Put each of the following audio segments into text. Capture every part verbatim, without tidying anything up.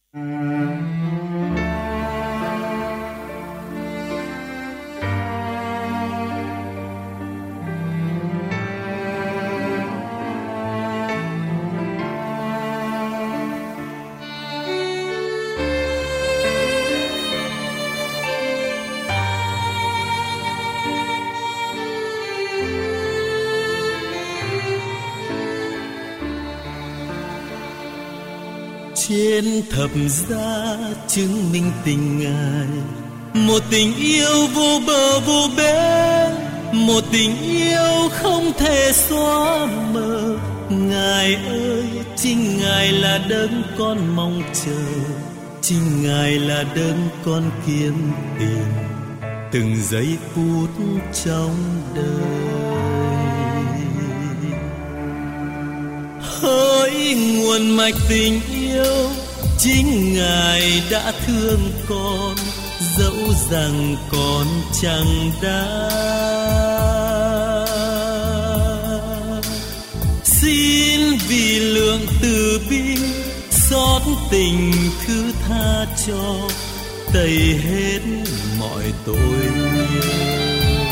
Trên thập giá chứng minh tình Ngài, một tình yêu vô bờ vô bến, một tình yêu không thể xóa mờ. Ngài ơi, chính Ngài là đấng con mong chờ, chính Ngài là đấng con kiếm tìm từng giây phút trong đời. Hỡi nguồn mạch tình yêu, chính Ngài đã thương con, dẫu rằng con chẳng đáng. Xin vì lượng từ bi xót tình thứ tha cho, tẩy hết mọi tội nghiêu.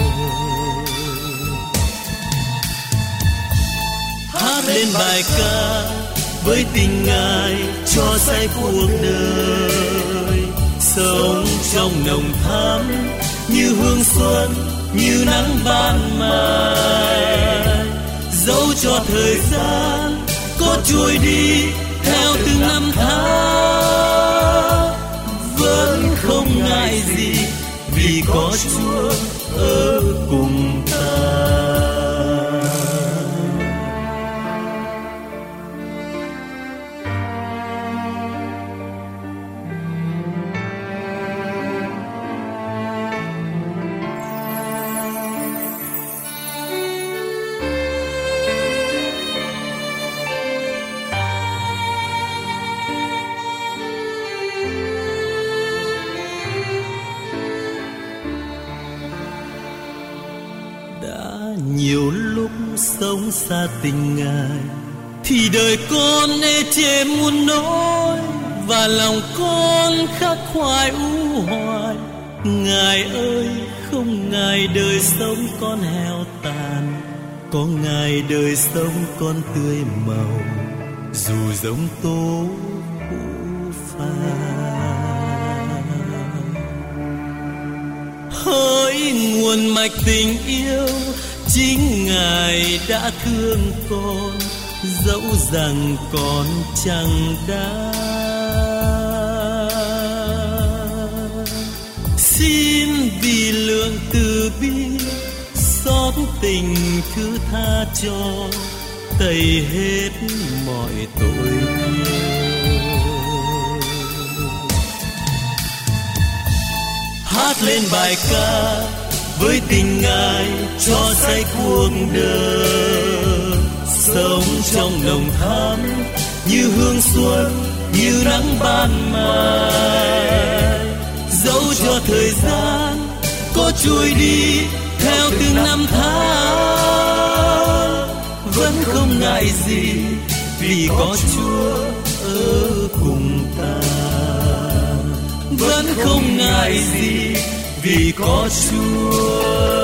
Hát lên bài ca với tình Ngài cho say cuộc đời, sống trong nồng thắm như hương xuân, như nắng ban mai. Dẫu cho thời gian có trôi đi theo từng năm tháng, vẫn không ngại gì vì có Chúa ở cùng ta. Nhiều lúc sống xa tình Ngài thì đời con ê chề muôn nỗi, và lòng con khắc khoải u hoài. Ngài ơi, không Ngài đời sống con heo tàn, có Ngài đời sống con tươi màu, dù giống tố phũ phàng. Hỡi nguồn mạch tình yêu, chính Ngài đã thương con, dẫu rằng con chẳng đáng. Xin vì lượng từ bi xót tình thứ tha cho, tẩy hết mọi tội nghiêu. Hát lên bài ca với tình Ngài cho say cuộc đời, sống trong nồng thắm như hương xuân, như nắng ban mai. Dẫu cho thời gian có trôi đi theo từng năm tháng, vẫn không ngại gì vì có Chúa ở cùng ta. Vẫn không ngại gì vì có Chúa